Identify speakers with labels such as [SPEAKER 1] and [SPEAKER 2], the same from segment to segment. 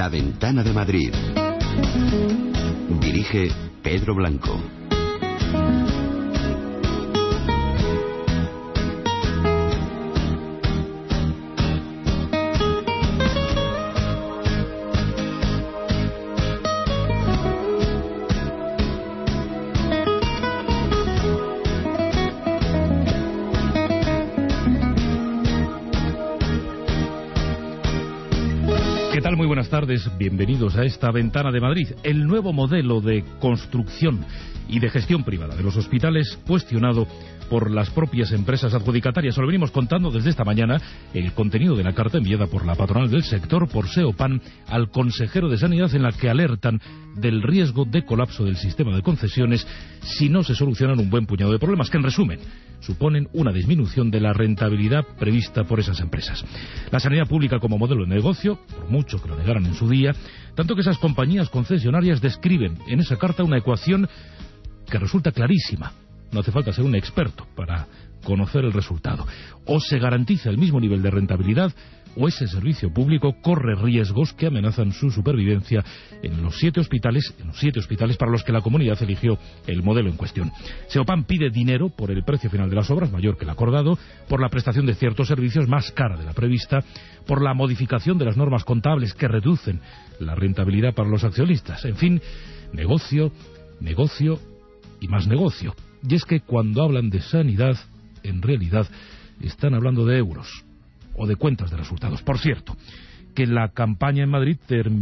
[SPEAKER 1] La Ventana de Madrid. Dirige Pedro Blanco.
[SPEAKER 2] Muy buenas tardes, bienvenidos a esta Ventana de Madrid. El nuevo modelo de construcción y de gestión privada de los hospitales cuestionado por las propias empresas adjudicatarias. Lo venimos contando desde esta mañana, el contenido de la carta enviada por la patronal del sector, por Seopan, al consejero de Sanidad, en la que alertan del riesgo de colapso del sistema de concesiones si no se solucionan un buen puñado de problemas que, en resumen, suponen una disminución de la rentabilidad prevista por esas empresas. La sanidad pública como modelo de negocio, por mucho que lo negaran en su día, tanto que esas compañías concesionarias describen en esa carta una ecuación que resulta clarísima. No hace falta ser un experto para conocer el resultado. O se garantiza el mismo nivel de rentabilidad, o ese servicio público corre riesgos que amenazan su supervivencia en los 7 hospitales para los que la comunidad eligió el modelo en cuestión. Seopan pide dinero por el precio final de las obras, mayor que el acordado, por la prestación de ciertos servicios más cara de la prevista, por la modificación de las normas contables que reducen la rentabilidad para los accionistas. En fin, negocio, negocio y más negocio. Y es que cuando hablan de sanidad, en realidad están hablando de euros o de cuentas de resultados. Por cierto, que la campaña en Madrid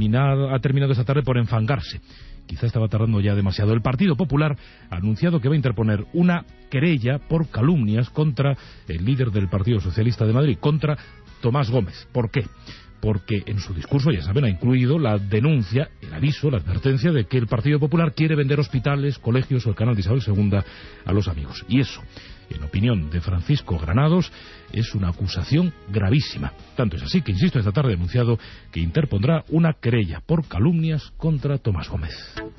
[SPEAKER 2] ha terminado esta tarde por enfangarse. Quizá estaba tardando ya demasiado. El Partido Popular ha anunciado que va a interponer una querella por calumnias contra el líder del Partido Socialista de Madrid, contra Tomás Gómez. ¿Por qué? Porque en su discurso, ya saben, ha incluido la denuncia, el aviso, la advertencia de que el Partido Popular quiere vender hospitales, colegios o el canal de Isabel II a los amigos. Y eso, en opinión de Francisco Granados, es una acusación gravísima. Tanto es así que, insisto, esta tarde ha anunciado que interpondrá una querella por calumnias contra Tomás Gómez.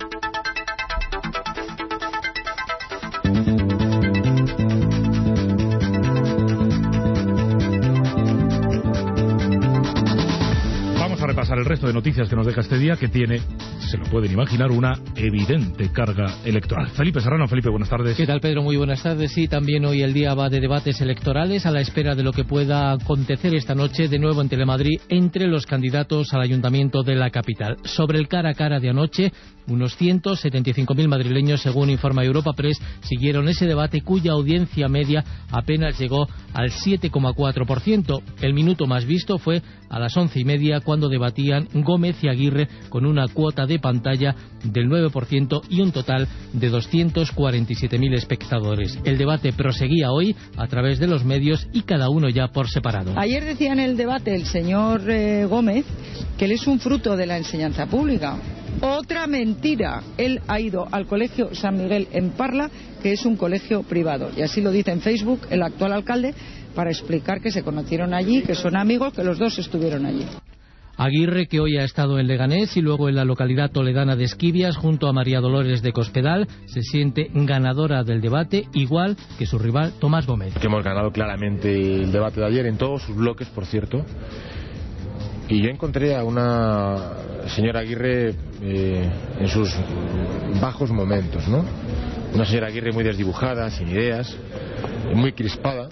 [SPEAKER 2] Repasar el resto de noticias que nos deja este día, que tiene, se lo pueden imaginar, una evidente carga electoral. Felipe Serrano. Felipe, buenas tardes.
[SPEAKER 3] ¿Qué tal, Pedro? Muy buenas tardes. Sí, también hoy el día va de debates electorales, a la espera de lo que pueda acontecer esta noche de nuevo en Telemadrid entre los candidatos al ayuntamiento de la capital. Sobre el cara a cara de anoche, unos 175.000 madrileños, según informa Europa Press, siguieron ese debate cuya audiencia media apenas llegó al 7,4%. El minuto más visto fue a las 11:30, cuando debatían Gómez y Aguirre, con una cuota de pantalla del 9% y un total de 247.000 espectadores. El debate proseguía hoy a través de los medios y cada uno ya por separado.
[SPEAKER 4] Ayer decía en el debate el señor Gómez que él es un fruto de la enseñanza pública. Otra mentira. Él ha ido al colegio San Miguel en Parla, que es un colegio privado. Y así lo dice en Facebook el actual alcalde, para explicar que se conocieron allí, que son amigos, que los dos estuvieron allí.
[SPEAKER 3] Aguirre, que hoy ha estado en Leganés y luego en la localidad toledana de Esquivias junto a María Dolores de Cospedal, se siente ganadora del debate, igual que su rival Tomás Gómez.
[SPEAKER 5] Que hemos ganado claramente el debate de ayer en todos sus bloques, por cierto. Y yo encontré a una señora Aguirre en sus bajos momentos, ¿no? Una señora Aguirre muy desdibujada, sin ideas, muy crispada,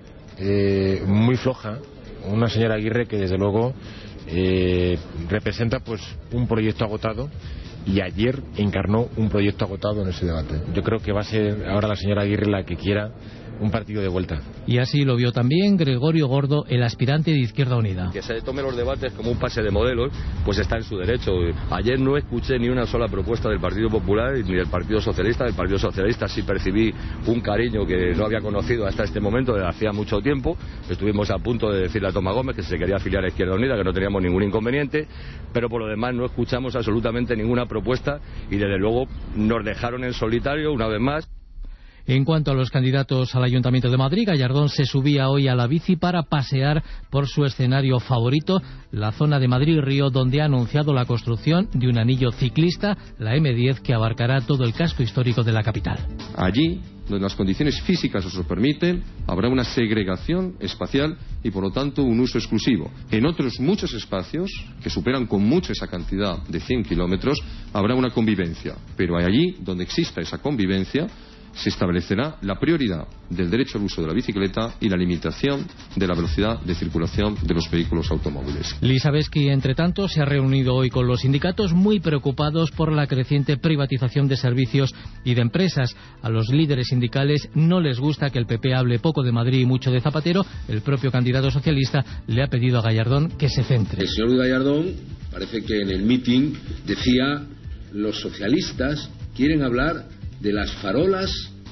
[SPEAKER 5] muy floja. Una señora Aguirre que desde luego representa pues un proyecto agotado, y ayer encarnó un proyecto agotado en ese debate. Yo creo que va a ser ahora la señora Aguirre la que quiera un partido de vuelta.
[SPEAKER 3] Y así lo vio también Gregorio Gordo, el aspirante de Izquierda Unida.
[SPEAKER 6] Que se tome los debates como un pase de modelos, pues está en su derecho. Ayer no escuché ni una sola propuesta del Partido Popular ni del Partido Socialista. Del Partido Socialista sí percibí un cariño que no había conocido hasta este momento, desde hacía mucho tiempo. Estuvimos a punto de decirle a Tomás Gómez que se quería afiliar a Izquierda Unida, que no teníamos ningún inconveniente, pero por lo demás no escuchamos absolutamente ninguna propuesta y desde luego nos dejaron en solitario una vez más.
[SPEAKER 3] En cuanto a los candidatos al Ayuntamiento de Madrid, Gallardón se subía hoy a la bici para pasear por su escenario favorito, la zona de Madrid-Río, donde ha anunciado la construcción de un anillo ciclista, la M10, que abarcará todo el casco histórico de la capital.
[SPEAKER 7] Allí donde las condiciones físicas os lo permiten, habrá una segregación espacial y, por lo tanto, un uso exclusivo. En otros muchos espacios, que superan con mucho esa cantidad de 100 kilómetros, habrá una convivencia. Pero allí donde exista esa convivencia, se establecerá la prioridad del derecho al uso de la bicicleta y la limitación de la velocidad de circulación de los vehículos automóviles.
[SPEAKER 3] Lizabeski, entre tanto, se ha reunido hoy con los sindicatos muy preocupados por la creciente privatización de servicios y de empresas. A los líderes sindicales no les gusta que el PP hable poco de Madrid y mucho de Zapatero. El propio candidato socialista le ha pedido a Gallardón que se centre.
[SPEAKER 8] El señor Gallardón parece que en el mitin decía: los socialistas quieren hablar de las farolas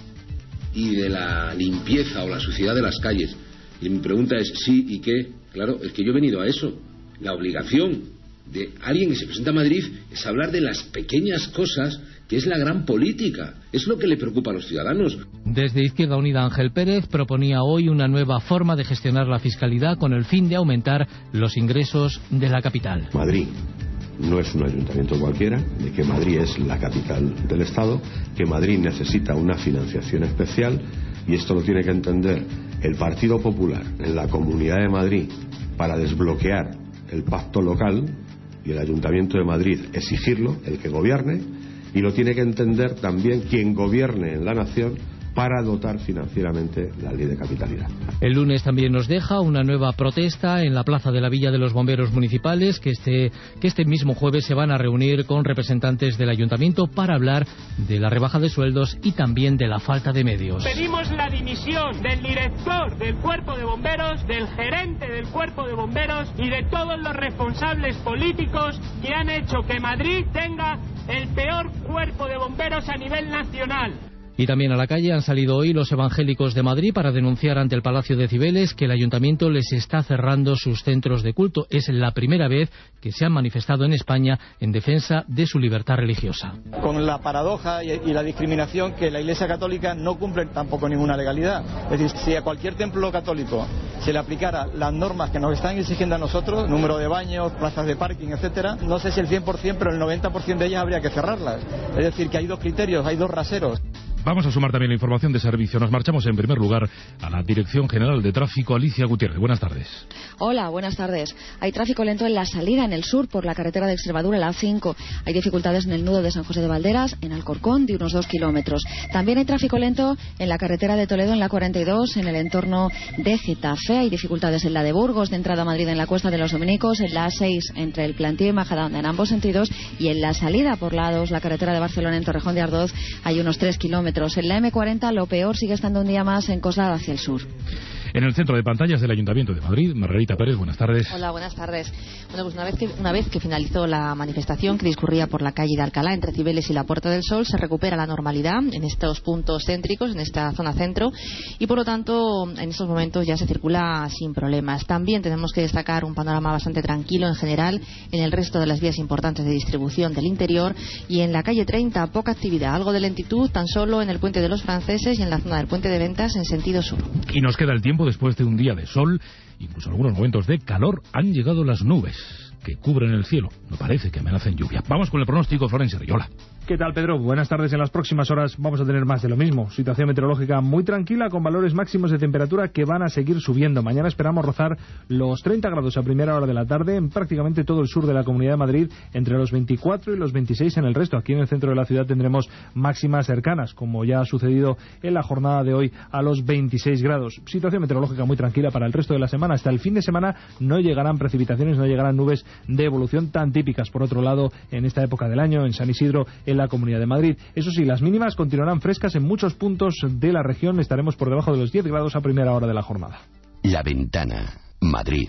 [SPEAKER 8] y de la limpieza o la suciedad de las calles. Y mi pregunta es, ¿sí y qué? Claro, es que yo he venido a eso. La obligación de alguien que se presenta a Madrid es hablar de las pequeñas cosas, que es la gran política. Es lo que le preocupa a los ciudadanos.
[SPEAKER 3] Desde Izquierda Unida, Ángel Pérez proponía hoy una nueva forma de gestionar la fiscalidad con el fin de aumentar los ingresos de la capital.
[SPEAKER 9] Madrid no es un ayuntamiento cualquiera, de que Madrid es la capital del Estado, que Madrid necesita una financiación especial, y esto lo tiene que entender el Partido Popular en la Comunidad de Madrid para desbloquear el pacto local, y el Ayuntamiento de Madrid exigirlo, el que gobierne, y lo tiene que entender también quien gobierne en la nación para dotar financieramente la ley de capitalidad.
[SPEAKER 3] El lunes también nos deja una nueva protesta en la plaza de la Villa de los Bomberos Municipales, que este mismo jueves se van a reunir con representantes del Ayuntamiento para hablar de la rebaja de sueldos y también de la falta de medios.
[SPEAKER 10] Pedimos la dimisión del director del Cuerpo de Bomberos, del gerente del Cuerpo de Bomberos y de todos los responsables políticos que han hecho que Madrid tenga el peor cuerpo de bomberos a nivel nacional.
[SPEAKER 3] Y también a la calle han salido hoy los evangélicos de Madrid para denunciar ante el Palacio de Cibeles que el ayuntamiento les está cerrando sus centros de culto. Es la primera vez que se han manifestado en España en defensa de su libertad religiosa.
[SPEAKER 11] Con la paradoja y la discriminación que la Iglesia Católica no cumple tampoco ninguna legalidad. Es decir, si a cualquier templo católico se le aplicara las normas que nos están exigiendo a nosotros, número de baños, plazas de parking, etcétera, no sé si el 100%, pero el 90% de ellas habría que cerrarlas. Es decir, que hay dos criterios, hay dos raseros.
[SPEAKER 2] Vamos a sumar también la información de servicio. Nos marchamos en primer lugar a la Dirección General de Tráfico. Alicia Gutiérrez, buenas tardes.
[SPEAKER 12] Hola, buenas tardes. Hay tráfico lento en la salida en el sur por la carretera de Extremadura, la A5. Hay dificultades en el nudo de San José de Valderas, en Alcorcón, de unos 2 kilómetros. También hay tráfico lento en la carretera de Toledo, en la 42, en el entorno de Getafe. Hay dificultades en la de Burgos, de entrada a Madrid en la Cuesta de los Dominicos, en la A6 entre el Plantío y Majadahonda en ambos sentidos, y en la salida por la A2, la carretera de Barcelona en Torrejón de Ardoz, hay unos 3 kilómetros. En la M40 lo peor sigue estando un día más en Coslada hacia el sur.
[SPEAKER 2] En el centro de pantallas del Ayuntamiento de Madrid, Margarita Pérez, buenas tardes.
[SPEAKER 13] Hola, buenas tardes. Bueno, pues una vez que finalizó la manifestación que discurría por la calle de Alcalá entre Cibeles y la Puerta del Sol, se recupera la normalidad en estos puntos céntricos, en esta zona centro, y por lo tanto en estos momentos ya se circula sin problemas. También tenemos que destacar un panorama bastante tranquilo en general en el resto de las vías importantes de distribución del interior, y en la calle 30 poca actividad, algo de lentitud tan solo en el puente de los Franceses y en la zona del puente de Ventas en sentido sur.
[SPEAKER 2] Y nos queda el tiempo. Después de un día de sol, incluso algunos momentos de calor, han llegado las nubes que cubren el cielo. No parece que amenacen lluvia. Vamos con el pronóstico, Florencia Riola.
[SPEAKER 14] ¿Qué tal, Pedro? Buenas tardes. En las próximas horas vamos a tener más de lo mismo. Situación meteorológica muy tranquila, con valores máximos de temperatura que van a seguir subiendo. Mañana esperamos rozar los 30 grados a primera hora de la tarde en prácticamente todo el sur de la Comunidad de Madrid, entre los 24 y los 26 en el resto. Aquí en el centro de la ciudad tendremos máximas cercanas, como ya ha sucedido en la jornada de hoy, a los 26 grados. Situación meteorológica muy tranquila para el resto de la semana. Hasta el fin de semana no llegarán precipitaciones, no llegarán nubes de evolución tan típicas, por otro lado, en esta época del año, en San Isidro, en la Comunidad de Madrid. Eso sí, las mínimas continuarán frescas en muchos puntos de la región. Estaremos por debajo de los 10 grados a primera hora de la jornada.
[SPEAKER 1] La Ventana, Madrid.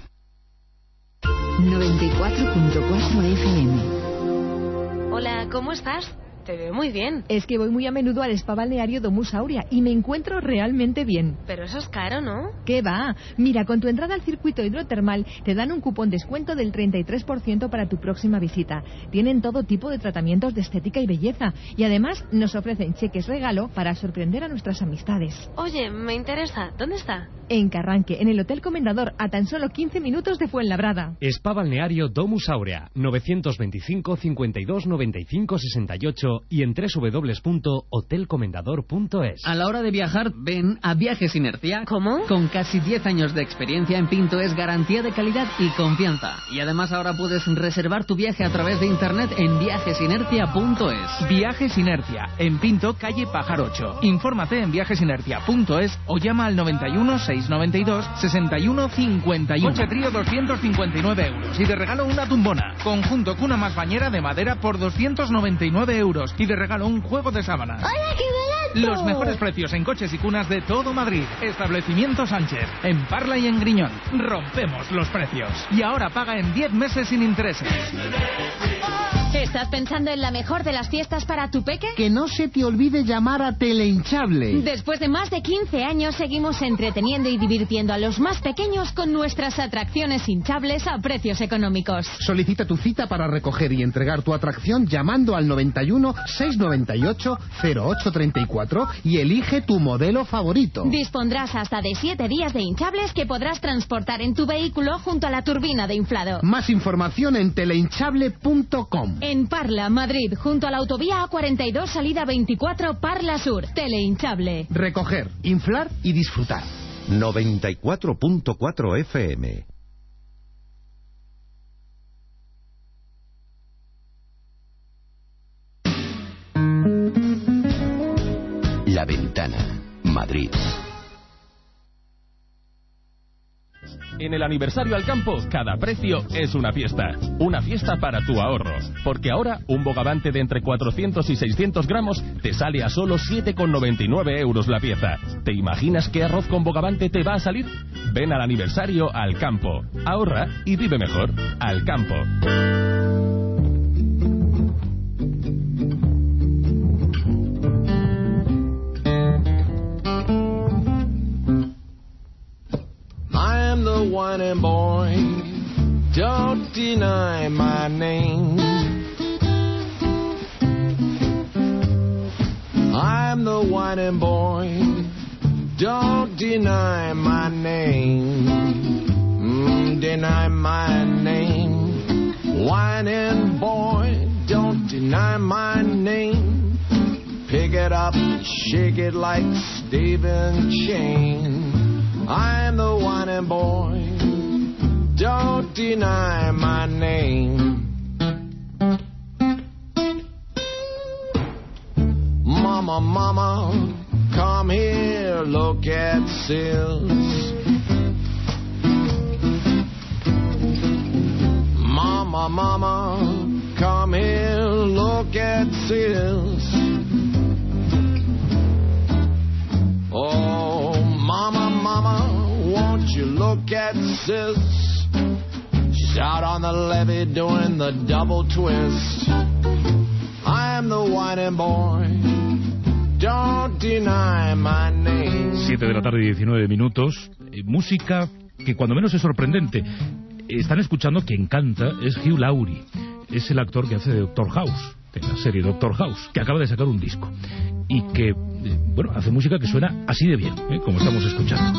[SPEAKER 15] 94.4 FM.
[SPEAKER 16] Hola, ¿cómo estás? Te veo muy bien.
[SPEAKER 17] Es que voy muy a menudo al spa balneario Domus Aurea y me encuentro realmente bien.
[SPEAKER 16] Pero eso es caro, ¿no?
[SPEAKER 17] ¿Qué va? Mira, con tu entrada al circuito hidrotermal te dan un cupón descuento del 33% para tu próxima visita. Tienen todo tipo de tratamientos de estética y belleza y además nos ofrecen cheques regalo para sorprender a nuestras amistades.
[SPEAKER 16] Oye, me interesa. ¿Dónde está?
[SPEAKER 17] En Carranque, en el Hotel Comendador, a tan solo 15 minutos de Fuenlabrada.
[SPEAKER 18] Spa balneario Domus Aurea, 925 52 95 68 Centro y en www.hotelcomendador.es.
[SPEAKER 19] A la hora de viajar, ven a Viajes Inercia.
[SPEAKER 16] ¿Cómo?
[SPEAKER 19] Con casi 10 años de experiencia en Pinto es garantía de calidad y confianza. Y además ahora puedes reservar tu viaje a través de internet en viajesinercia.es.
[SPEAKER 20] Viajes Inercia, en Pinto, calle Pájaro 8. Infórmate en viajesinercia.es o llama al 91 692 61 51. Coche trío 259 euros y de regalo una tumbona. Conjunto cuna más bañera de madera por 299 euros y de regalo un juego de sábanas.
[SPEAKER 16] ¡Hola, qué barato!
[SPEAKER 20] Los mejores precios en coches y cunas de todo Madrid. Establecimiento Sánchez, en Parla y en Griñón. Rompemos los precios. Y ahora paga en 10 meses sin intereses.
[SPEAKER 16] ¿Estás pensando en la mejor de las fiestas para tu peque?
[SPEAKER 21] Que no se te olvide llamar a Telehinchable.
[SPEAKER 16] Después de más de 15 años seguimos entreteniendo y divirtiendo a los más pequeños con nuestras atracciones hinchables a precios económicos.
[SPEAKER 21] Solicita tu cita para recoger y entregar tu atracción llamando al 91 698 0834 y elige tu modelo favorito.
[SPEAKER 16] Dispondrás hasta de 7 días de hinchables que podrás transportar en tu vehículo junto a la turbina de inflado.
[SPEAKER 21] Más información en telehinchable.com.
[SPEAKER 16] En Parla, Madrid, junto a la autovía A42, salida 24, Parla Sur. Telehinchable.
[SPEAKER 21] Recoger, inflar y disfrutar.
[SPEAKER 22] 94.4 FM.
[SPEAKER 1] La Ventana, Madrid.
[SPEAKER 23] En el aniversario al campo, cada precio es una fiesta. Una fiesta para tu ahorro. Porque ahora, un bogavante de entre 400 y 600 gramos te sale a solo 7,99 euros la pieza. ¿Te imaginas qué arroz con bogavante te va a salir? Ven al aniversario al campo. Ahorra y vive mejor. Al campo.
[SPEAKER 24] I'm the whining boy, don't deny my name. I'm the whining boy, don't deny my name. Deny my name. Whining boy, don't deny my name. Pick it up, shake it like Stephen Chain. I'm the whining boy, don't deny my name. Mama, mama, come here, look at Sills. Mama, mama, come here, look at Sills. Oh, mama, mama, won't you look at Sis? She's out on the levee doing the double twist. I'm the whining boy, don't deny my name.
[SPEAKER 2] 7 de la tarde y 19 minutos. Música que cuando menos es sorprendente. Están escuchando, quien canta es Hugh Laurie. Es el actor que hace de Doctor House, de la serie Doctor House, que acaba de sacar un disco. Y que, bueno, hace música que suena así de bien, como estamos escuchando.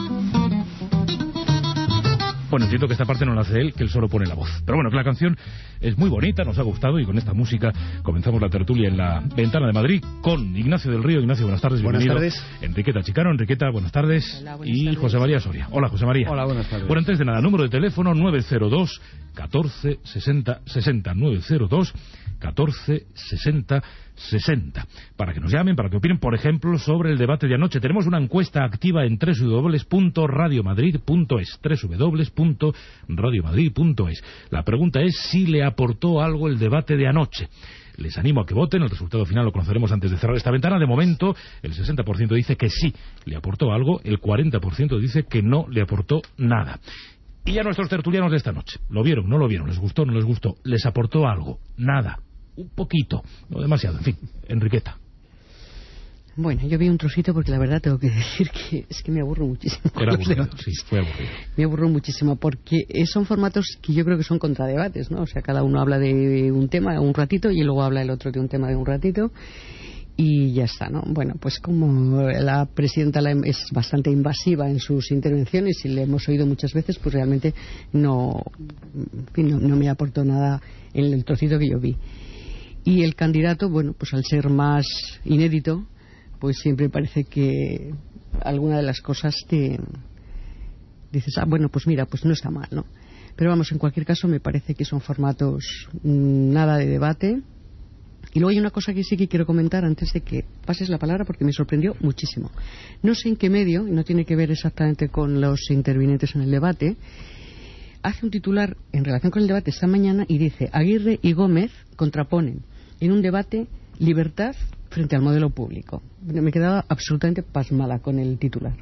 [SPEAKER 2] Bueno, entiendo que esta parte no la hace él, que él solo pone la voz. Pero bueno, que la canción es muy bonita, nos ha gustado, y con esta música comenzamos la tertulia en la Ventana de Madrid con Ignacio del Río. Ignacio, buenas tardes, bienvenido.
[SPEAKER 25] Buenas tardes.
[SPEAKER 2] Enriqueta Chicano, Enriqueta, buenas tardes.
[SPEAKER 25] Hola, buenas
[SPEAKER 2] y
[SPEAKER 25] tardes.
[SPEAKER 2] José María Soria. Hola, José María.
[SPEAKER 25] Hola, buenas tardes.
[SPEAKER 2] Bueno, antes de nada, número de teléfono 902 14 60 60 902 14 60 60, para que nos llamen, para que opinen, por ejemplo, sobre el debate de anoche. Tenemos una encuesta activa en www.radiomadrid.es, www.radiomadrid.es. La pregunta es si le aportó algo el debate de anoche. Les animo a que voten, el resultado final lo conoceremos antes de cerrar esta ventana. De momento, el 60% dice que sí le aportó algo, el 40% dice que no le aportó nada. Y a nuestros tertulianos de esta noche, ¿lo vieron, no lo vieron? ¿Les gustó, no les gustó? ¿Les aportó algo? Nada. Un poquito, no demasiado, en fin. Enriqueta.
[SPEAKER 26] Bueno, yo vi un trocito porque la verdad tengo que decir que es que me aburro muchísimo.
[SPEAKER 2] Era aburrido, sí, fue aburrido.
[SPEAKER 26] Me aburro muchísimo porque son formatos que yo creo que son contradebates, ¿no? O sea, cada uno habla de un tema un ratito y luego habla el otro de un tema de un ratito y ya está, ¿no? Bueno, pues como la presidenta es bastante invasiva en sus intervenciones y le hemos oído muchas veces, pues realmente no me aportó nada en el trocito que yo vi. Y el candidato, bueno, pues al ser más inédito, pues siempre parece que alguna de las cosas te dices, bueno, pues mira, pues no está mal, ¿no? Pero vamos, en cualquier caso me parece que son formatos nada de debate. Y luego hay una cosa que sí que quiero comentar antes de que pases la palabra, porque me sorprendió muchísimo. No sé en qué medio, y no tiene que ver exactamente con los intervinientes en el debate, hace un titular en relación con el debate esta mañana y dice: Aguirre y Gómez contraponen en un debate libertad frente al modelo público. Me he quedado absolutamente pasmada con el titular.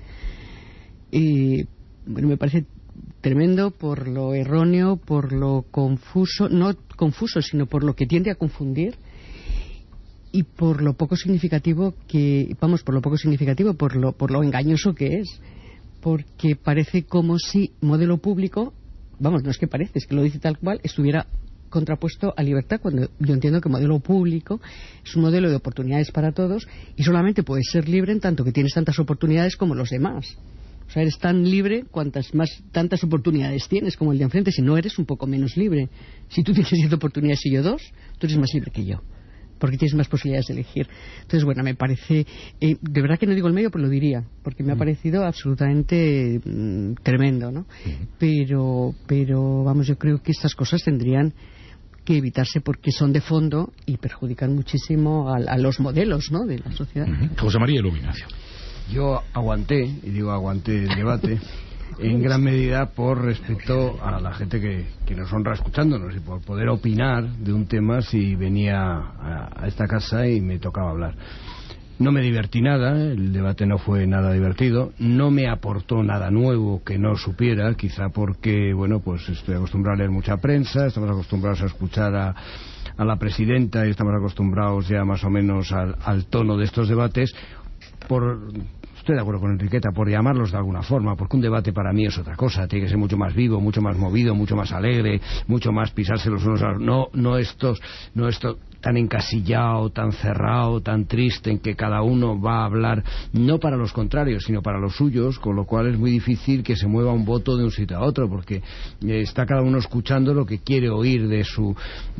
[SPEAKER 26] Y bueno, me parece tremendo por lo erróneo, por lo confuso, no confuso, sino por lo que tiende a confundir, y por lo poco significativo por lo engañoso que es, porque parece como si modelo público, vamos, no es que parece, es que lo dice tal cual, estuviera contrapuesto a libertad, cuando yo entiendo que modelo público es un modelo de oportunidades para todos y solamente puedes ser libre en tanto que tienes tantas oportunidades como los demás. O sea, eres tan libre tantas oportunidades tienes como el de enfrente. Si no, eres un poco menos libre. Si tú tienes 7 oportunidades y yo 2, tú eres más libre que yo, porque tienes más posibilidades de elegir. Entonces, bueno, me parece, de verdad que no digo el medio, pero lo diría, porque me ha parecido absolutamente tremendo, ¿no? Pero vamos, yo creo que estas cosas tendrían que evitarse porque son de fondo y perjudican muchísimo a los modelos, ¿no?, de la sociedad.
[SPEAKER 2] José María Iluminacio.
[SPEAKER 4] Yo aguanté el debate en gran medida por respeto a la gente que nos honra escuchándonos y por poder opinar de un tema si venía a esta casa y me tocaba hablar. No me divertí nada, el debate no fue nada divertido, no me aportó nada nuevo que no supiera, quizá porque, bueno, pues estoy acostumbrado a leer mucha prensa, estamos acostumbrados a escuchar a la presidenta y estamos acostumbrados ya más o menos al tono de estos debates. Estoy de acuerdo con Enriqueta, por llamarlos de alguna forma, porque un debate para mí es otra cosa, tiene que ser mucho más vivo, mucho más movido, mucho más alegre, mucho más pisarse los unos a los... No esto tan encasillado, tan cerrado, tan triste, en que cada uno va a hablar no para los contrarios, sino para los suyos, con lo cual es muy difícil que se mueva un voto de un sitio a otro, porque está cada uno escuchando lo que quiere oír de su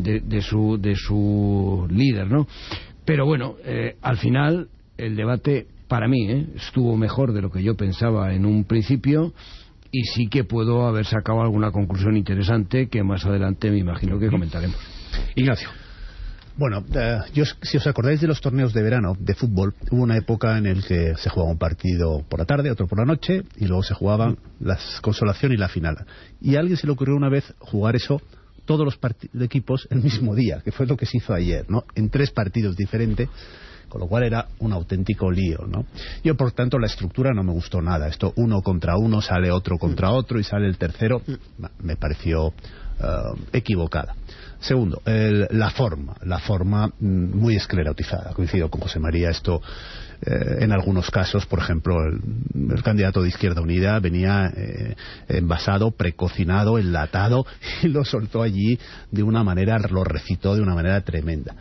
[SPEAKER 4] líder, ¿no? Pero bueno, al final el debate para mí estuvo mejor de lo que yo pensaba en un principio, y sí que puedo haber sacado alguna conclusión interesante que más adelante me imagino que comentaremos.
[SPEAKER 2] Ignacio.
[SPEAKER 5] Bueno, si os acordáis de los torneos de verano de fútbol, hubo una época en la que se jugaba un partido por la tarde, otro por la noche, y luego se jugaban la consolación y la final. Y a alguien se le ocurrió una vez jugar eso, todos los equipos el mismo día, que fue lo que se hizo ayer, ¿no?, en 3 partidos diferentes, con lo cual era un auténtico lío, ¿no? Yo, por tanto, la estructura no me gustó nada. Esto 1 contra 1, sale otro contra otro y sale el tercero, me pareció equivocada. Segundo, la forma muy esclerotizada. Coincido con José María, esto en algunos casos, por ejemplo, el candidato de Izquierda Unida venía envasado, precocinado, enlatado, y lo soltó allí de una manera, lo recitó de una manera tremenda.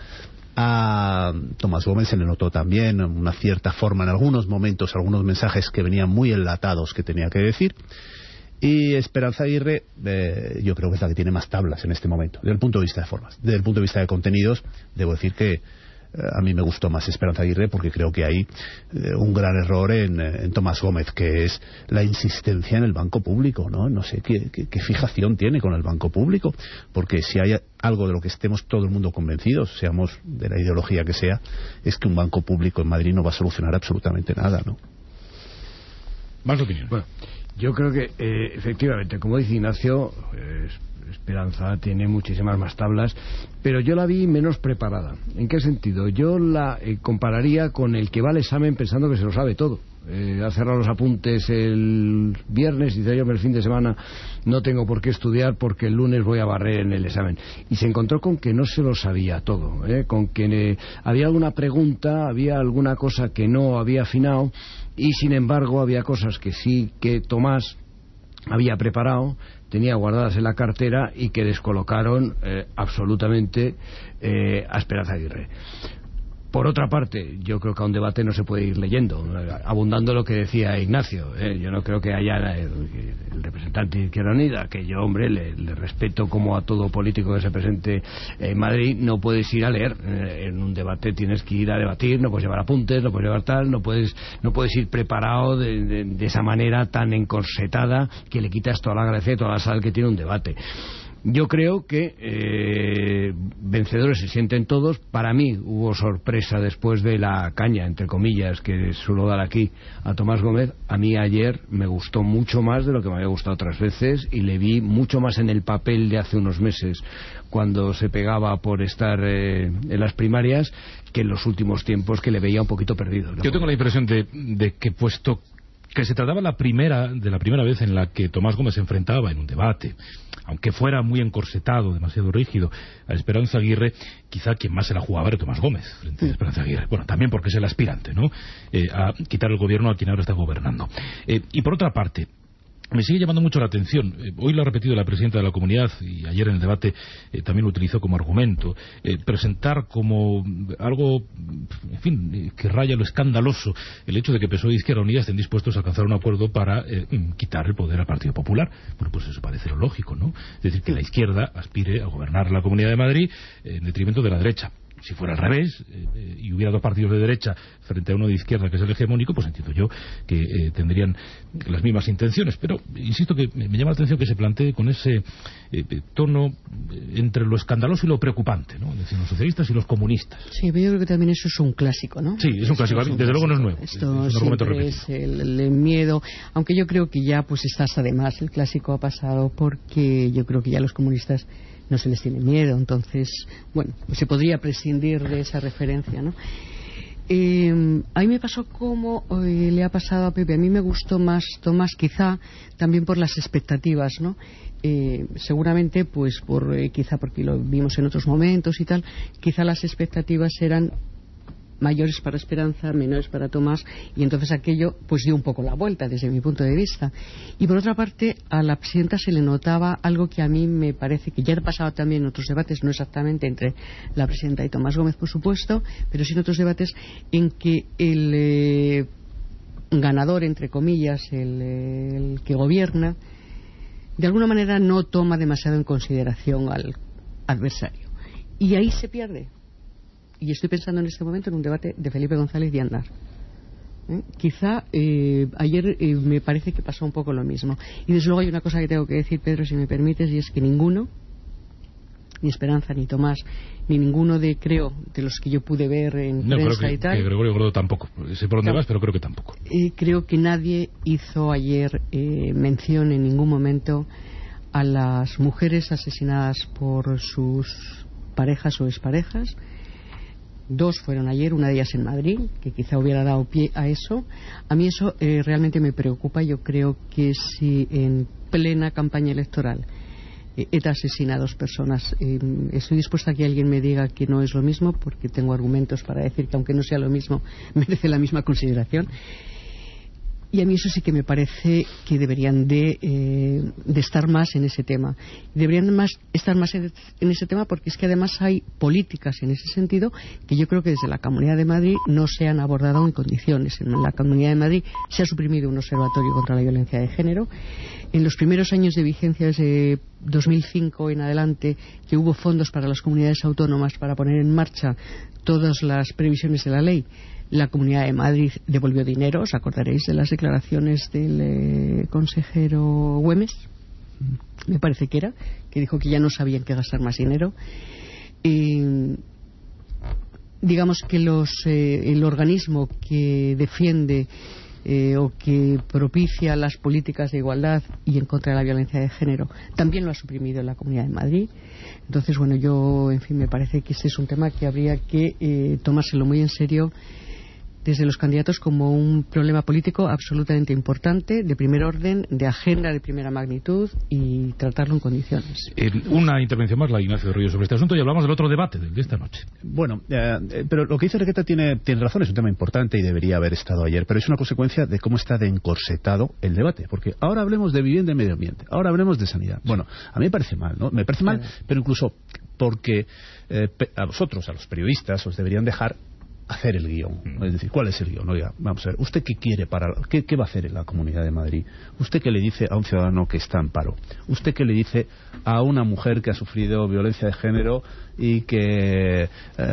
[SPEAKER 5] A Tomás Gómez se le notó también una cierta forma en algunos momentos, algunos mensajes que venían muy enlatados que tenía que decir. Y Esperanza Aguirre, yo creo que es la que tiene más tablas en este momento, desde el punto de vista de formas. Desde el punto de vista de contenidos, debo decir que a mí me gustó más Esperanza Aguirre, porque creo que hay un gran error en Tomás Gómez, que es la insistencia en el banco público, ¿no? No sé qué fijación tiene con el banco público, porque si hay algo de lo que estemos todo el mundo convencidos, seamos de la ideología que sea, es que un banco público en Madrid no va a solucionar absolutamente nada, ¿no?
[SPEAKER 2] Más opinión.
[SPEAKER 4] Bueno, yo creo que efectivamente, como dice Ignacio, Esperanza tiene muchísimas más tablas, pero yo la vi menos preparada. ¿En qué sentido? Yo la compararía con el que va al examen pensando que se lo sabe todo. Ha cerrado los apuntes el viernes y dice: yo el fin de semana no tengo por qué estudiar porque el lunes voy a barrer en el examen. Y se encontró con que no se lo sabía todo, con que había alguna pregunta, había alguna cosa que no había afinado, y sin embargo había cosas que sí que Tomás había preparado, tenía guardadas en la cartera y que descolocaron absolutamente a Esperanza Aguirre. Por otra parte, yo creo que a un debate no se puede ir leyendo, abundando lo que decía Ignacio. Yo no creo que haya el representante de Izquierda Unida, que yo, hombre, le respeto como a todo político que se presente en Madrid. No puedes ir a leer, en un debate tienes que ir a debatir, no puedes llevar apuntes, no puedes llevar tal, no puedes ir preparado de esa manera tan encorsetada que le quitas toda la gracia y toda la sal que tiene un debate. Yo creo que vencedores se sienten todos. Para mí hubo sorpresa después de la caña, entre comillas, que suelo dar aquí a Tomás Gómez. A mí ayer me gustó mucho más de lo que me había gustado otras veces, y le vi mucho más en el papel de hace unos meses, cuando se pegaba por estar en las primarias, que en los últimos tiempos, que le veía un poquito perdido, ¿no?
[SPEAKER 2] Yo tengo la impresión de que, puesto que se trataba de la primera vez en la que Tomás Gómez se enfrentaba en un debate, aunque fuera muy encorsetado, demasiado rígido, a Esperanza Aguirre, quizá quien más se la jugaba era Tomás Gómez frente a Esperanza Aguirre. Bueno, también porque es el aspirante, ¿no?, a quitar el gobierno a quien ahora está gobernando. Y por otra parte, me sigue llamando mucho la atención, hoy lo ha repetido la presidenta de la Comunidad y ayer en el debate también lo utilizó como argumento, presentar como algo, en fin, que raya lo escandaloso el hecho de que PSOE y Izquierda Unida estén dispuestos a alcanzar un acuerdo para quitar el poder al Partido Popular. Bueno, pues eso parece lo lógico, ¿no? Es decir, que la izquierda aspire a gobernar la Comunidad de Madrid en detrimento de la derecha. Si fuera al revés, y hubiera dos partidos de derecha frente a uno de izquierda, que es el hegemónico, pues entiendo yo que tendrían las mismas intenciones. Pero insisto que me llama la atención que se plantee con ese tono entre lo escandaloso y lo preocupante, ¿no? Es decir, los socialistas y los comunistas.
[SPEAKER 26] Sí, pero yo creo que también eso es un clásico, ¿no?
[SPEAKER 2] Sí, es un clásico. Desde luego no es nuevo.
[SPEAKER 26] Esto
[SPEAKER 2] es un argumento
[SPEAKER 26] siempre es el miedo, aunque yo creo que ya pues está hasta de más. El clásico ha pasado, porque yo creo que ya los comunistas no se les tiene miedo, entonces, bueno, pues se podría prescindir de esa referencia, ¿no? A mí me pasó como le ha pasado a Pepe. A mí me gustó más Tomás, quizá también por las expectativas, ¿no? Seguramente, pues quizá porque lo vimos en otros momentos y tal, quizá las expectativas eran mayores para Esperanza, menores para Tomás, y entonces aquello pues dio un poco la vuelta desde mi punto de vista. Y por otra parte, a la presidenta se le notaba algo que a mí me parece que ya ha pasado también en otros debates, no exactamente entre la presidenta y Tomás Gómez, por supuesto, pero sí en otros debates, en que el ganador, entre comillas, el que gobierna, de alguna manera no toma demasiado en consideración al adversario, y ahí se pierde. Y estoy pensando en este momento en un debate de Felipe González y Andar. Quizá ayer me parece que pasó un poco lo mismo. Y desde luego hay una cosa que tengo que decir, Pedro, si me permites, y es que ninguno, ni Esperanza, ni Tomás, ni ninguno de los que yo pude ver en prensa y tal...
[SPEAKER 2] que Gregorio Gordo tampoco. Sé por dónde vas, pero creo que tampoco.
[SPEAKER 26] Creo que nadie hizo ayer mención en ningún momento a las mujeres asesinadas por sus parejas o exparejas. Dos fueron ayer, una de ellas en Madrid, que quizá hubiera dado pie a eso. A mí eso realmente me preocupa. Yo creo que si en plena campaña electoral ETA asesina a dos personas, estoy dispuesta a que alguien me diga que no es lo mismo, porque tengo argumentos para decir que aunque no sea lo mismo, merece la misma consideración. Y a mí eso sí que me parece que deberían de estar más en ese tema. Deberían estar más en ese tema, porque es que además hay políticas en ese sentido que yo creo que desde la Comunidad de Madrid no se han abordado en condiciones. En la Comunidad de Madrid se ha suprimido un observatorio contra la violencia de género. En los primeros años de vigencia, desde 2005 en adelante, que hubo fondos para las comunidades autónomas para poner en marcha todas las previsiones de la ley, la Comunidad de Madrid devolvió dinero. ¿Os acordaréis de las declaraciones del consejero Güemes? Me parece que dijo que ya no sabían qué gastar más dinero. Digamos que el organismo que defiende o que propicia las políticas de igualdad y en contra de la violencia de género también lo ha suprimido en la Comunidad de Madrid. Entonces, bueno, yo, en fin, me parece que este es un tema que habría que tomárselo muy en serio desde los candidatos como un problema político absolutamente importante, de primer orden, de agenda de primera magnitud, y tratarlo en condiciones.
[SPEAKER 2] Una intervención más, la Ignacio Ríos, sobre este asunto, y hablamos del otro debate de esta noche.
[SPEAKER 5] Bueno, pero lo que dice Requeta tiene razón, es un tema importante y debería haber estado ayer, pero es una consecuencia de cómo está de encorsetado el debate, porque ahora hablemos de vivienda y medio ambiente, ahora hablemos de sanidad. Bueno, a mí me parece mal, ¿no? Me parece mal, pero incluso porque a vosotros, a los periodistas, os deberían dejar hacer el guión. Es decir, ¿cuál es el guión? Oiga, vamos a ver, ¿usted qué quiere qué va a hacer en la Comunidad de Madrid? ¿Usted qué le dice a un ciudadano que está en paro? ¿Usted qué le dice a una mujer que ha sufrido violencia de género y que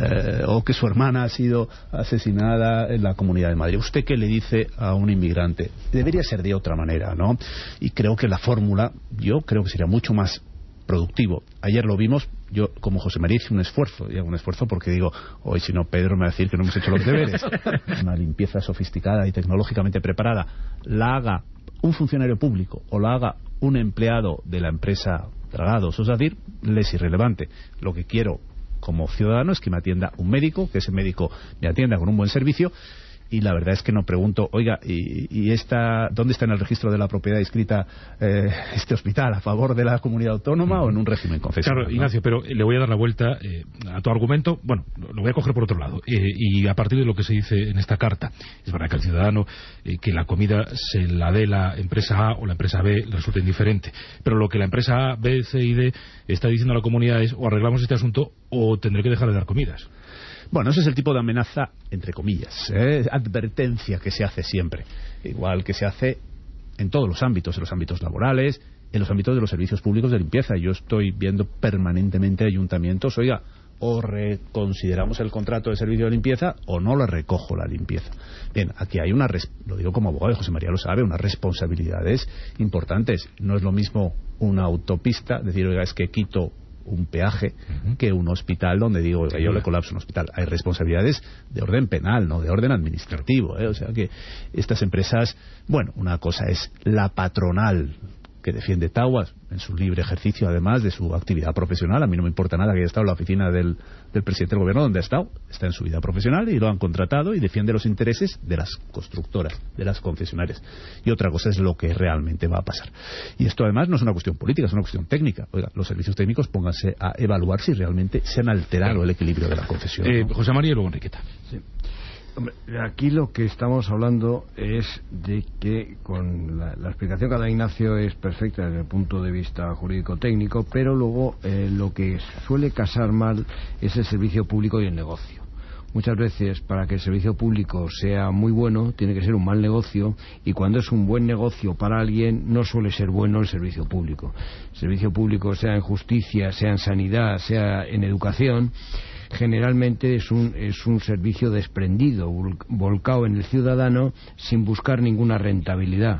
[SPEAKER 5] o que su hermana ha sido asesinada en la Comunidad de Madrid? ¿Usted qué le dice a un inmigrante? Debería ser de otra manera, ¿no? Y creo que la fórmula, yo creo que sería mucho más productivo. Ayer lo vimos, yo como José María hice un esfuerzo porque digo, hoy si no Pedro me va a decir que no hemos hecho los deberes. Una limpieza sofisticada y tecnológicamente preparada la haga un funcionario público o la haga un empleado de la empresa Dragados, es decir, le es irrelevante. Lo que quiero como ciudadano es que me atienda un médico, que ese médico me atienda con un buen servicio. Y la verdad es que no pregunto, oiga, ¿y dónde está en el registro de la propiedad inscrita este hospital? ¿A favor de la comunidad autónoma o en un régimen confesional?
[SPEAKER 2] Claro, Ignacio, pero le voy a dar la vuelta a tu argumento. Bueno, lo voy a coger por otro lado. Y a partir de lo que se dice en esta carta, es verdad que al ciudadano que la comida se la dé la empresa A o la empresa B le resulta indiferente. Pero lo que la empresa A, B, C y D está diciendo a la comunidad es o arreglamos este asunto o tendré que dejar de dar comidas.
[SPEAKER 5] Bueno, ese es el tipo de amenaza, entre comillas, advertencia que se hace siempre, igual que se hace en todos los ámbitos, en los ámbitos laborales, en los ámbitos de los servicios públicos de limpieza. Yo estoy viendo permanentemente ayuntamientos, oiga, o reconsideramos el contrato de servicio de limpieza o no le recojo la limpieza. Bien, aquí hay lo digo como abogado, José María lo sabe, unas responsabilidades importantes. No es lo mismo una autopista, decir, oiga, es que quito un peaje, que un hospital donde digo, oiga, yo le colapso un hospital. Hay responsabilidades de orden penal, no de orden administrativo, o sea que estas empresas, bueno, una cosa es la patronal que defiende Taguas en su libre ejercicio, además de su actividad profesional. A mí no me importa nada que haya estado en la oficina del presidente del gobierno donde ha estado. Está en su vida profesional y lo han contratado y defiende los intereses de las constructoras, de las concesionarias. Y otra cosa es lo que realmente va a pasar. Y esto además no es una cuestión política, es una cuestión técnica. Oiga, los servicios técnicos pónganse a evaluar si realmente se han alterado el equilibrio de la concesión, ¿no?
[SPEAKER 2] José María y luego Enriqueta.
[SPEAKER 4] Sí. Hombre, aquí lo que estamos hablando es de que con la explicación que ha dado Ignacio es perfecta desde el punto de vista jurídico-técnico, pero luego lo que suele casar mal es el servicio público y el negocio. Muchas veces, para que el servicio público sea muy bueno, tiene que ser un mal negocio, y cuando es un buen negocio para alguien, no suele ser bueno el servicio público. El servicio público, sea en justicia, sea en sanidad, sea en educación, generalmente es un servicio desprendido, volcado en el ciudadano, sin buscar ninguna rentabilidad.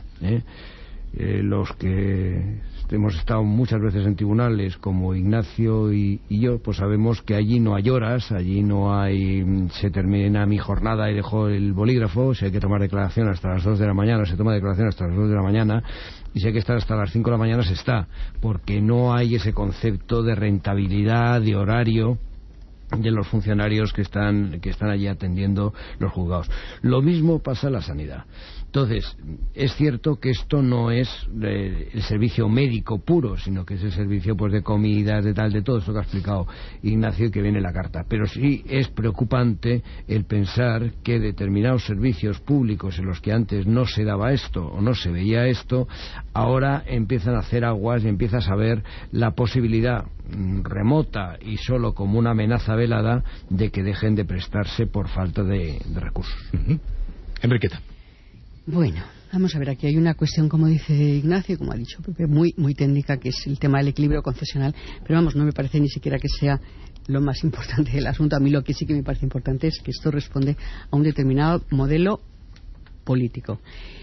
[SPEAKER 4] Los que hemos estado muchas veces en tribunales, como Ignacio y yo, pues sabemos que allí no hay horas, allí no hay se termina mi jornada y dejo el bolígrafo. Si hay que tomar declaración hasta las 2 de la mañana, se toma declaración hasta las 2 de la mañana, y si hay que estar hasta las 5 de la mañana, se está, porque no hay ese concepto de rentabilidad, de horario de los funcionarios que están allí atendiendo los juzgados. Lo mismo pasa en la sanidad. Entonces, es cierto que esto no es el servicio médico puro, sino que es el servicio pues de comidas, de todo esto que ha explicado Ignacio y que viene en la carta. Pero sí es preocupante el pensar que determinados servicios públicos en los que antes no se daba esto o no se veía esto, ahora empiezan a hacer aguas y empiezas a ver la posibilidad remota y solo como una amenaza velada de que dejen de prestarse por falta de recursos.
[SPEAKER 2] Enriqueta.
[SPEAKER 26] Bueno, vamos a ver, aquí hay una cuestión, como dice Ignacio, como ha dicho Pepe, muy técnica, que es el tema del equilibrio concesional, pero vamos, no me parece ni siquiera que sea lo más importante del asunto. A mí lo que sí que me parece importante es que esto responde a un determinado modelo político,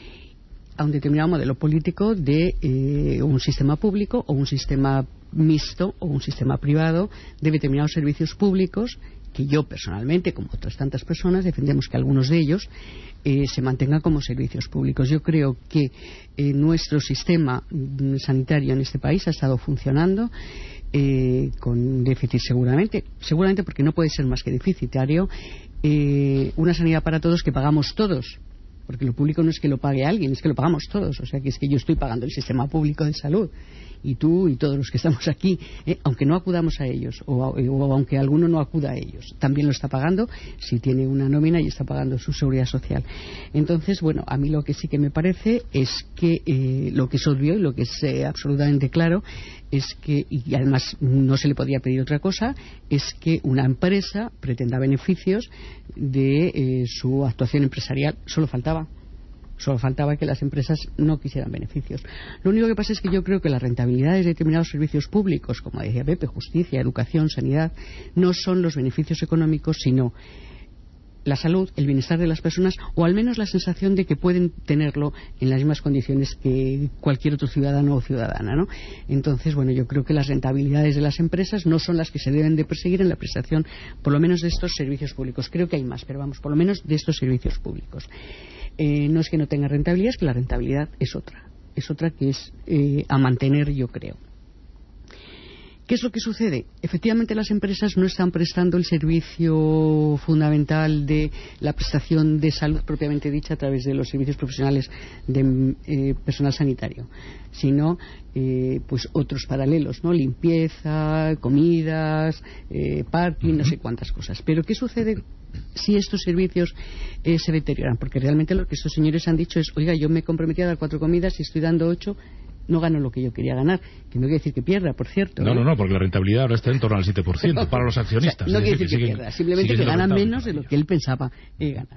[SPEAKER 26] de un sistema público o un sistema mixto o un sistema privado, de determinados servicios públicos que yo personalmente, como otras tantas personas, defendemos que algunos de ellos se mantengan como servicios públicos. Yo creo que nuestro sistema sanitario en este país ha estado funcionando con déficit seguramente porque no puede ser más que deficitario. Una sanidad para todos que pagamos todos, porque lo público no es que lo pague alguien, es que lo pagamos todos. O sea, que es que yo estoy pagando el sistema público de salud, y tú y todos los que estamos aquí, aunque no acudamos a ellos o aunque alguno no acuda a ellos, también lo está pagando si tiene una nómina y está pagando su seguridad social. Entonces, bueno, a mí lo que sí que me parece es que lo que es obvio y lo que es absolutamente claro es que, y además no se le podría pedir otra cosa, es que una empresa pretenda beneficios de su actuación empresarial. Solo faltaba que las empresas no quisieran beneficios. Lo único que pasa es que yo creo que las rentabilidades de determinados servicios públicos, como decía Pepe, justicia, educación, sanidad, no son los beneficios económicos, sino la salud, el bienestar de las personas, o al menos la sensación de que pueden tenerlo en las mismas condiciones que cualquier otro ciudadano o ciudadana, ¿no? Entonces, bueno, yo creo que las rentabilidades de las empresas no son las que se deben de perseguir en la prestación, por lo menos de estos servicios públicos. Creo que hay más, pero vamos, por lo menos de estos servicios públicos. No es que no tenga rentabilidad, es que la rentabilidad es otra que es a mantener, yo creo. ¿Qué es lo que sucede? Efectivamente, las empresas no están prestando el servicio fundamental de la prestación de salud propiamente dicha a través de los servicios profesionales de personal sanitario, sino pues otros paralelos, ¿no? Limpieza, comidas, parking, no sé cuántas cosas. Pero ¿qué sucede si estos servicios se deterioran? Porque realmente lo que estos señores han dicho es, oiga, yo me comprometí a dar 4 comidas y estoy dando 8, no gano lo que yo quería ganar, que no quiere decir que pierda, por cierto.
[SPEAKER 2] No, porque la rentabilidad ahora está en torno al 7% para los accionistas.
[SPEAKER 26] O sea, no quiere decir que pierda, simplemente que ganan menos de lo que él pensaba ganar.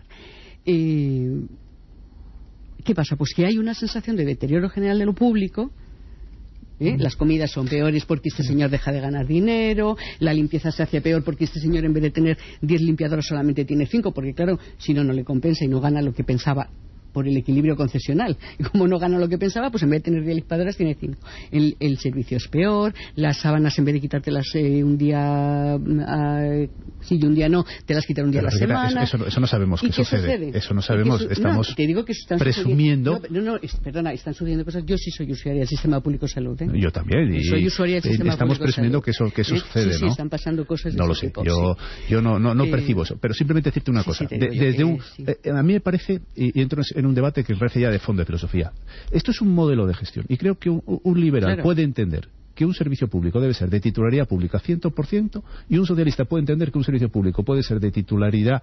[SPEAKER 26] ¿Qué pasa? Pues que hay una sensación de deterioro general de lo público. Las comidas son peores porque este señor deja de ganar dinero, la limpieza se hace peor porque este señor en vez de tener 10 limpiadoras solamente tiene 5, porque claro, si no le compensa y no gana lo que pensaba por el equilibrio concesional. Y como no gana lo que pensaba, pues en vez de tener 10 limpiadoras tiene 5. El servicio es peor, las sábanas en vez de quitártelas un día sí y un día no, te las quitan un día a la semana.
[SPEAKER 5] Eso no sabemos qué sucede. Eso no sabemos, estamos
[SPEAKER 26] te digo que están
[SPEAKER 5] presumiendo.
[SPEAKER 26] Perdona, están sucediendo cosas. Yo sí soy usuaria del sistema público de salud.
[SPEAKER 5] Yo también. Y
[SPEAKER 26] soy usuaria del sistema
[SPEAKER 5] estamos
[SPEAKER 26] público
[SPEAKER 5] presumiendo
[SPEAKER 26] de salud.
[SPEAKER 5] que eso sucede,
[SPEAKER 26] sí,
[SPEAKER 5] ¿no?
[SPEAKER 26] están pasando cosas de
[SPEAKER 5] no
[SPEAKER 26] ese
[SPEAKER 5] lo sé.
[SPEAKER 26] tipo,
[SPEAKER 5] Yo no percibo eso. Pero simplemente decirte una cosa. A mí me parece, y entro en un debate que me parece ya de fondo de filosofía. Esto es un modelo de gestión. Y creo que un liberal puede entender que un servicio público debe ser de titularidad pública 100%, y un socialista puede entender que un servicio público puede ser de titularidad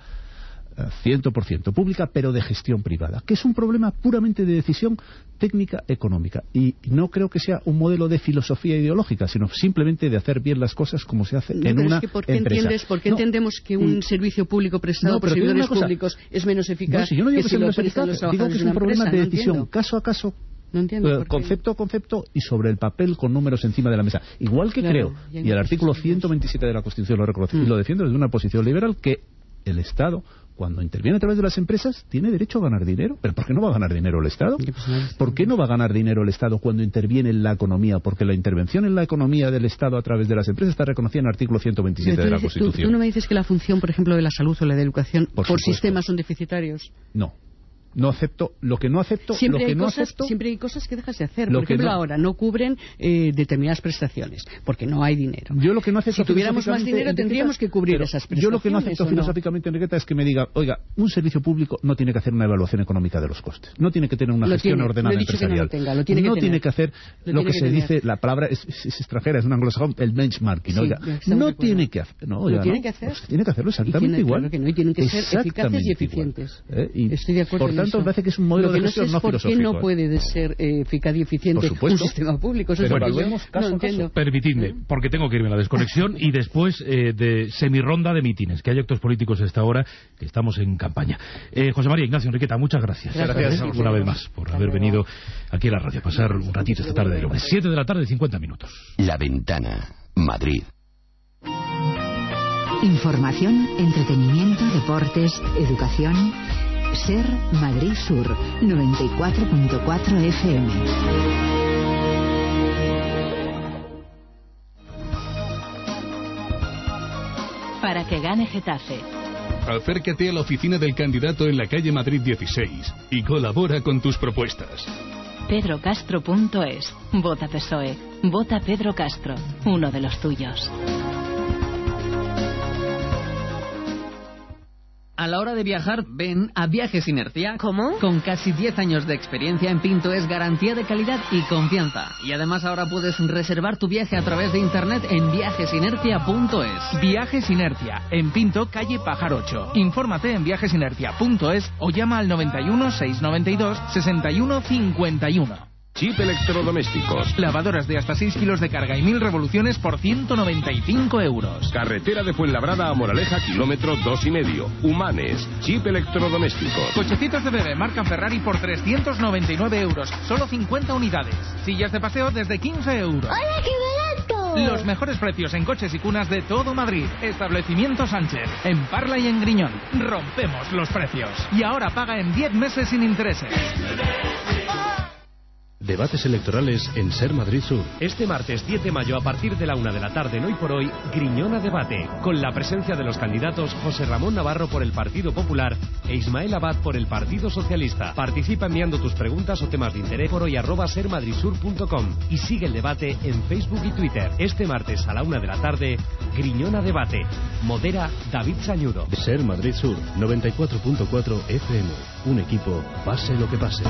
[SPEAKER 5] 100% pública, pero de gestión privada, que es un problema puramente de decisión técnica económica. Y no creo que sea un modelo de filosofía ideológica, sino simplemente de hacer bien las cosas como se hace en una empresa.
[SPEAKER 26] ¿Por qué entendemos que un servicio público prestado por servidores públicos es menos eficaz
[SPEAKER 5] yo no digo
[SPEAKER 26] que si lo prestan los
[SPEAKER 5] digo que es un problema de decisión caso a caso, concepto a concepto y sobre el papel con números encima de la mesa. Igual que creo, y el artículo 127 de la Constitución lo reconoce, y lo defiendo desde una posición liberal, que el Estado, cuando interviene a través de las empresas, tiene derecho a ganar dinero. ¿Pero por qué no va a ganar dinero el Estado? ¿Por qué no va a ganar dinero el Estado cuando interviene en la economía? Porque la intervención en la economía del Estado a través de las empresas está reconocida en el artículo 127 de la Constitución.
[SPEAKER 26] ¿Tú no me dices que la función, por ejemplo, de la salud o la de educación por sistemas son deficitarios?
[SPEAKER 5] No acepto,
[SPEAKER 26] siempre hay cosas que dejas de hacer. Por ejemplo, ahora no cubren determinadas prestaciones porque no hay dinero.
[SPEAKER 5] Yo lo que no acepto,
[SPEAKER 26] si tuviéramos más dinero tendríamos que cubrir esas prestaciones.
[SPEAKER 5] Yo lo que no acepto filosóficamente, Enriqueta, es que me diga, oiga, un servicio público no tiene que hacer una evaluación económica de los costes, no tiene que tener una gestión ordenada empresarial, no tiene que hacer lo que se dice, la palabra es extranjera, es un anglosajón, el benchmarking. Oiga, no tiene que hacer, tiene que hacerlo exactamente igual.
[SPEAKER 26] Y tienen que ser eficaces y eficientes. Estoy de acuerdo.
[SPEAKER 5] Por tanto, me parece que es un modelo de gestión no filosófico.
[SPEAKER 26] ¿Por qué no puede ser eficaz y eficiente un sistema público? Eso
[SPEAKER 2] no entiendo. Permitidme, porque tengo que irme a la desconexión y después de semironda de mítines, que hay actos políticos a esta hora, que estamos en campaña. José María, Ignacio, Enriqueta, muchas gracias.
[SPEAKER 5] Gracias
[SPEAKER 2] una vez más por haber venido aquí a la radio, a pasar un ratito esta tarde de lunes. 7 de la tarde, 50 minutos.
[SPEAKER 1] La Ventana, Madrid.
[SPEAKER 15] Información, entretenimiento, deportes, educación. Ser Madrid Sur 94.4 FM.
[SPEAKER 16] Para que gane Getafe.
[SPEAKER 6] Acércate a la oficina del candidato en la calle Madrid 16 y colabora con tus propuestas.
[SPEAKER 16] PedroCastro.es. Vota PSOE. Vota Pedro Castro, uno de los tuyos.
[SPEAKER 19] A la hora de viajar, ven a Viajes Inercia.
[SPEAKER 16] ¿Cómo?
[SPEAKER 19] Con casi 10 años de experiencia en Pinto es garantía de calidad y confianza. Y además ahora puedes reservar tu viaje a través de internet en viajesinercia.es.
[SPEAKER 20] Viajes Inercia, en Pinto, calle Pajar 8. Infórmate en viajesinercia.es o llama al 91 692 61 51.
[SPEAKER 23] Chip Electrodomésticos.
[SPEAKER 20] Lavadoras de hasta 6 kilos de carga y 1000 revoluciones por 195 euros.
[SPEAKER 23] Carretera de Fuenlabrada a Moraleja, kilómetro 2,5. Humanes. Chip Electrodomésticos.
[SPEAKER 20] Cochecitos de bebé marca Ferrari por 399 euros. Solo 50 unidades. Sillas de paseo desde 15 euros.
[SPEAKER 7] ¡Hola, qué barato!
[SPEAKER 20] Los mejores precios en coches y cunas de todo Madrid. Establecimiento Sánchez. En Parla y en Griñón. Rompemos los precios. Y ahora paga en 10 meses sin intereses.
[SPEAKER 2] Debates electorales en Ser Madrid Sur.
[SPEAKER 8] Este martes 10 de mayo a partir de la 1 de la tarde en Hoy por Hoy, Griñona Debate, con la presencia de los candidatos José Ramón Navarro por el Partido Popular e Ismael Abad por el Partido Socialista. Participa enviando tus preguntas o temas de interés por hoy@sermadridsur.com y sigue el debate en Facebook y Twitter. Este martes a la 1 de la tarde, Griñona Debate. Modera David Sañudo.
[SPEAKER 2] Ser Madrid Sur, 94.4 FM. Un equipo, pase lo que pase.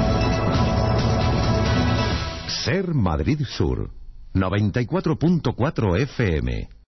[SPEAKER 1] Ser Madrid Sur, 94.4 FM.